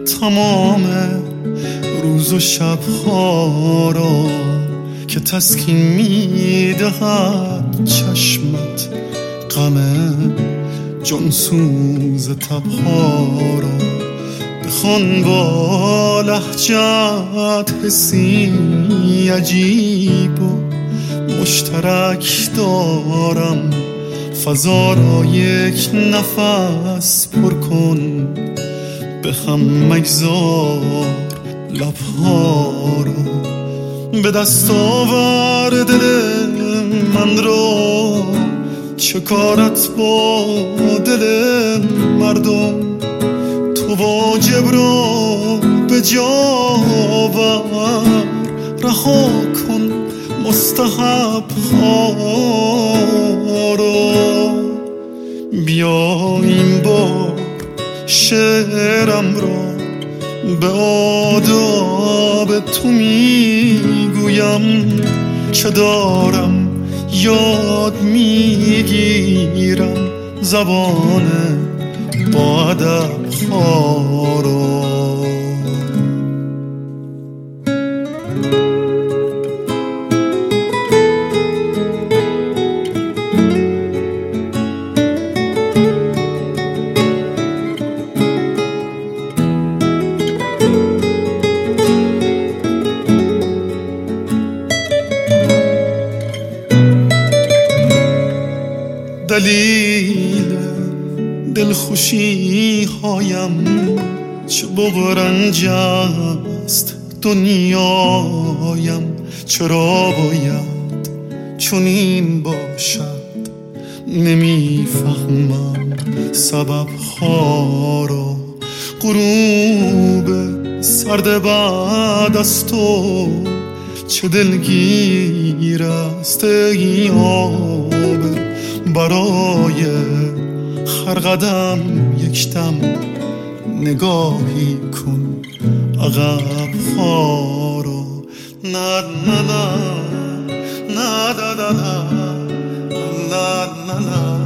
تمام روز و شبها را که تسکین میدهد چشمت، غم جانسوز تبها را بخوان با لهجت حسی عجیب و مشترک دارم. فضا را یک نفس پر کن، به هم مگذار لبها را. به دست آور دل من را، چه کارت با دل مردم؟ تو واجب را به جا آور، رها کن مستحب ها را. بیا این بار شعرم را به آداب تو میگویم، که دارم یاد میگیرم زبان با ادب ها را. دلیل دلخوشی هایم چه بغرنج است دنیایم، چرا باید چنین باشد؟ نمیفهمم سبب ها را. غروب سرد بعد از تو چه دلگیر است ای آب، برای هر قدم یک دم نگاهی کن عقب ها را. نا نا نا نا نا نا نا نا نا.